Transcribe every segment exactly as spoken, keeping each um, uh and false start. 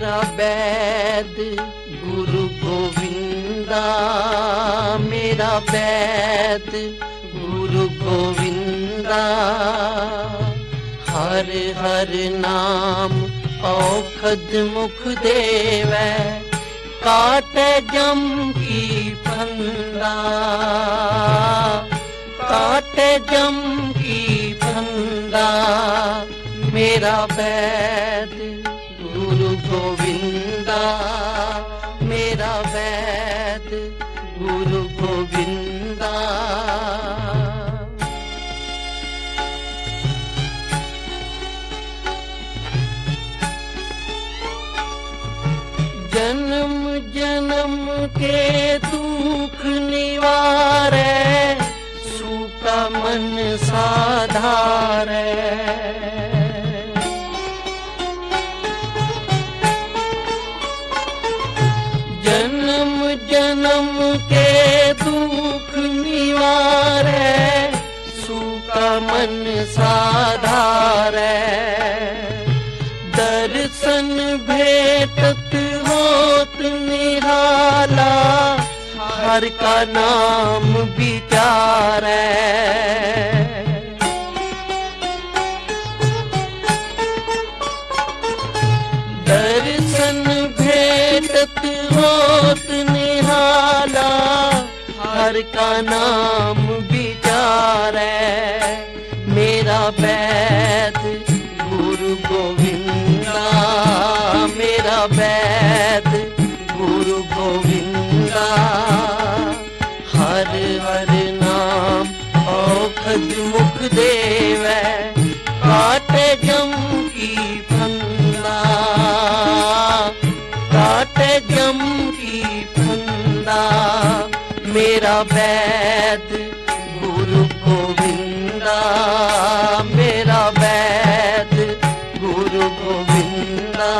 मेरा वैद गुरु गोविंदा, मेरा वैद गुरु गोविंदा। हर हर नाम औखद मुख देवै, काटे जम की फंदा, काटे जम की फंदा। मेरा वैद गुरु गोविंदा, मेरा वैद गुरु गोविंदा। जन्म जन्म के दुख निवारे, सूखा मन साधारे। जन्म जन्म के दुख निवारे, सूखा मन साधारे। दर्शन भेटत होत निराला, हर का नाम विचारे। दर्शन भेटत होत निराला, हर का नाम विचारे। मेरा वैद गुरु गोविंदा, मेरा वैद गुरु गोविंदा। हर हर नाम औखद मुख देवै, काटे जम की फंदा, काटे जम की फंदा। मेरा वैद गुरु गोविंदा, मेरा वैद गुरु गोविंदा।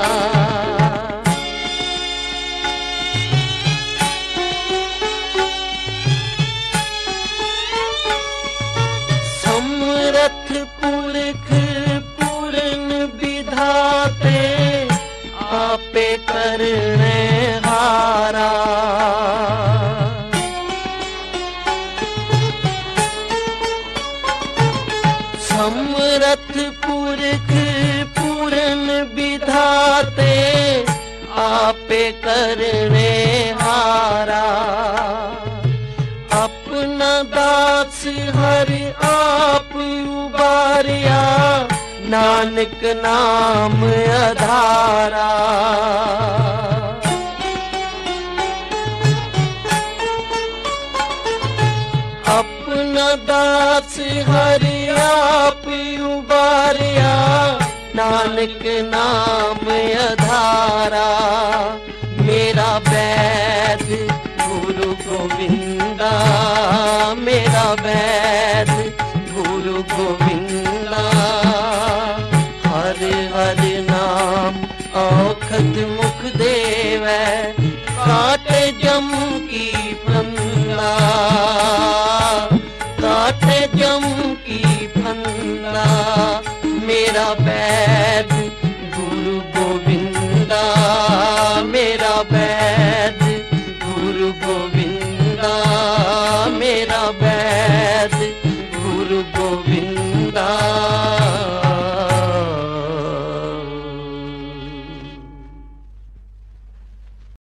समरथ पुरख पूर्ण विधाते, आपे करने हारा। समरथ पुरख पूर्ण विधाते, आपे करने हारा। अपना दास हरि आप उबारिया, नानक नाम आधारा। अपना दास हरि आप उबारिया, नानक नाम आधारा। मेरा वैद गुरु गोविंदा, मेरा वैद गुरु गोविंदा। हर हर नाम औखद मुख देवै, काटे जम की फंदा, काटे जम की फंदा। मेरा वैद गुरु गोविंदा, मेरा वैद गुरु गोविंदा।